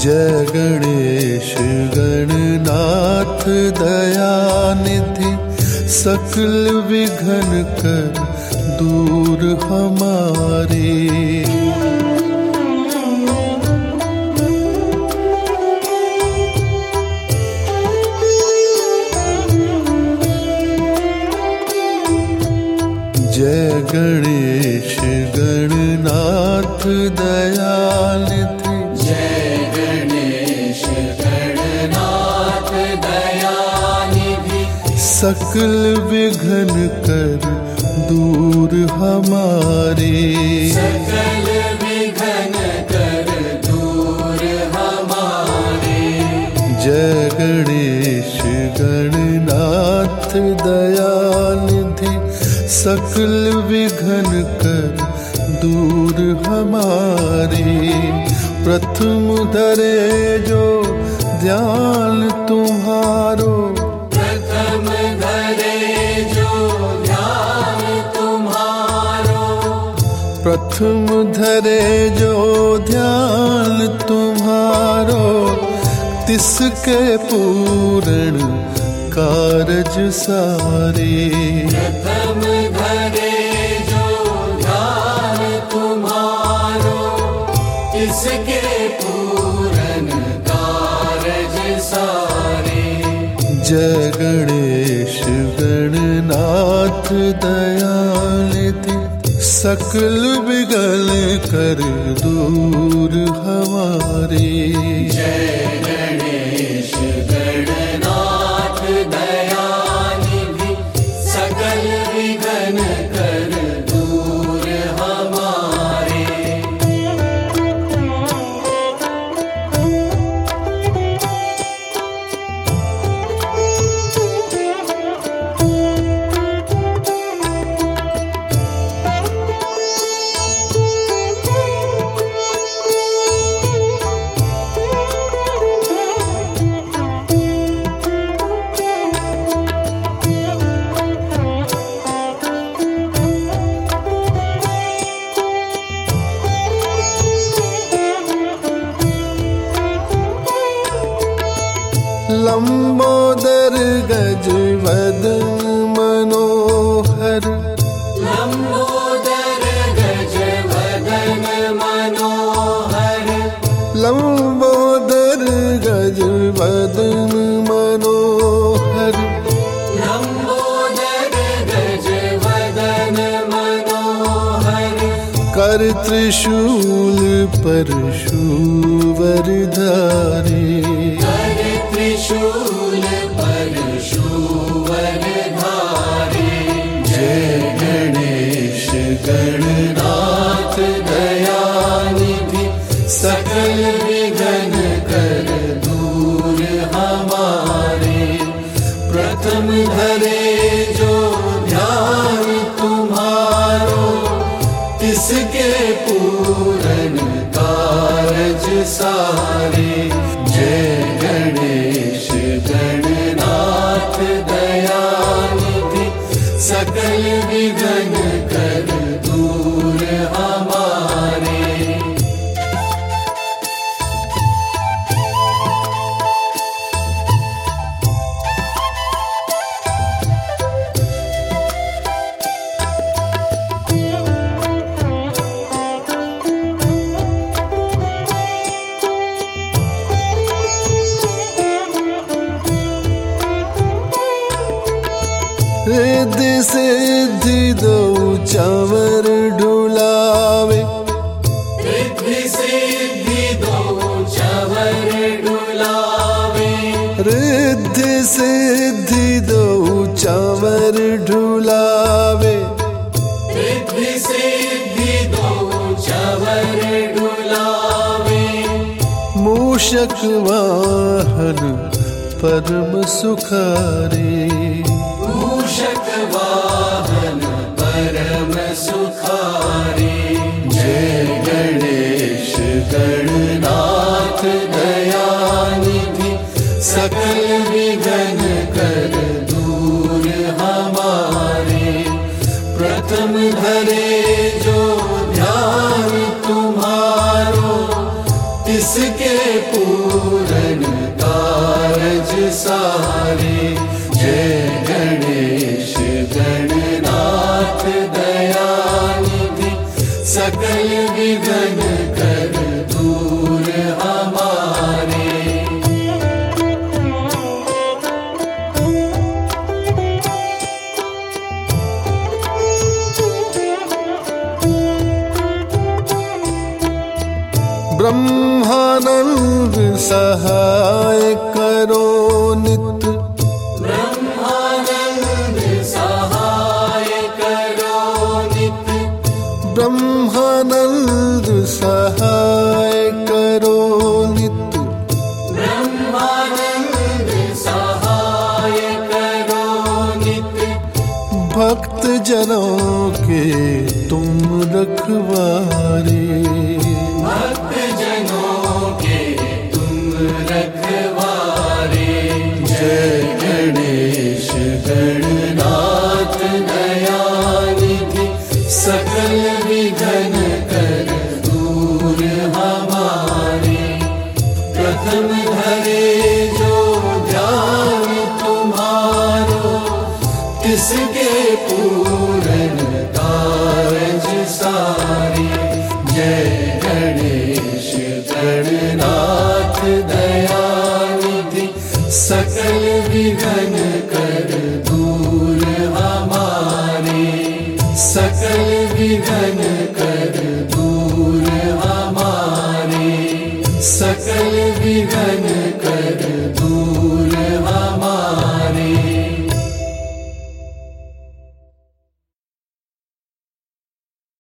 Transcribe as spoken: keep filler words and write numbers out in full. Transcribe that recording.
जय गणेश गणनाथ दयानिधि, सकल विघ्न कर दूर हमारे। जय गणेश गणनाथ दयानिधि, जय गणेश गणनाथ दयानिधि, सकल विघ्न कर दूर हमारे। सकल विघ्न कर दूर हमारे। जय गणेश गणनाथ दयानिधि, सकल विघ्न कर दूर हमारे। प्रथम धरे जो ध्यान तुम्हारो, प्रथम धरे जो ध्यान तुम्हारो, प्रथम धरे जो ध्यान तुम्हारो, तिसके पूर्ण कारज सारे। प्रथम धरे जो ध्यान तुम्हारो, इसके पूर्ण कारज सारे। जय गणेश गणनाथ दयानिधि, सकल विघ्न कर दूर हमारे। जय गणेश गणनाथ दयानिधि, सकल विघ्न कर दूर हमारे। लंबोदर गज वदन मनोहर, लंबोदर गज वदन मनोहर, लंबोदर गज वदन मनोहर, लंबोदर गज वदन मनोहर, कर त्रिशूल परशुवर धारे। त्रिशूल परशुवर धारे। जय गणेश गणनाथ दयानिधि, सकल विघ्न कर दूर हमारे। प्रथम धरे जो ध्यान तुम्हारो, तिसके पूर्ण कारज सारे। जय गणेश गणनाथ दयानिधि, सकल विघ्न कर दूर हमारे। रिद्धि सिद्धि दो चावर ढुलावे, रिद्धि सिद्धि दो चावर ढुलावे, रिद्धि सिद्धि दो चावर ढुलावे। रिद्धि सिद्धि दो चावर ढुलावे। मूषक वाहन परम सुखारे, मूषक वाहन परम सुखारे। जय गणेश गणनाथ दयानिधि, सकल विघ्न कर दूर हमारे। प्रथम धरे जो ध्यान तुम्हारो, तिसके पूरन कारज सारे। जय गणेश गणनाथ दयानिधि सकल विघ्न कर दूर हमारे। ब्रह्मानंद सहाय करो नित, ब्रह्मानंद सहाय करो नित, ब्रह्मानंद सहाय करो नित, ब्रह्मानंद सहाय करो नित, भक्त जनों के तुम रखवारे। भक्त जनों के तुम रखवारे। जय गणेश गणनाथ दयानिधि सकल विघ्न कर दूर हमारे। प्रथम धरे जो ध्यान तुम्हारो, तिसके पूरन कारज सारे। जय गणेश गणनाथ दयानिधि सकल विघ्न कर दूर हमारे। सकल विघ्न कर दूर हमारे। सकल विघ्न